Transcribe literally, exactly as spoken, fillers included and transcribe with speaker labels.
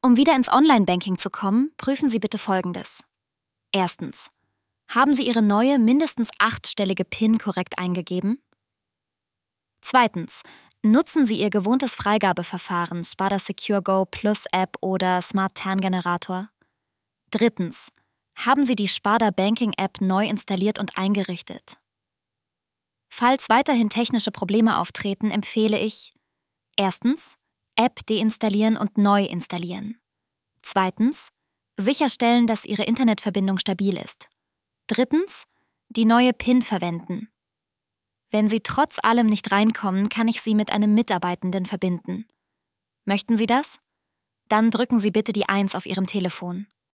Speaker 1: Um wieder ins Online-Banking zu kommen, prüfen Sie bitte Folgendes. Erstens. Haben Sie Ihre neue, mindestens achtstellige PIN korrekt eingegeben? Zweitens. Nutzen Sie Ihr gewohntes Freigabeverfahren, Spada Secure Go Plus App oder Smart Tan Generator? Drittens. Haben Sie die Spada Banking App neu installiert und eingerichtet? Falls weiterhin technische Probleme auftreten, empfehle ich: Erstens. App deinstallieren und neu installieren. Zweitens. Sicherstellen, dass Ihre Internetverbindung stabil ist. Drittens. Die neue PIN verwenden. Wenn Sie trotz allem nicht reinkommen, kann ich Sie mit einem Mitarbeitenden verbinden. Möchten Sie das? Dann drücken Sie bitte die eins auf Ihrem Telefon.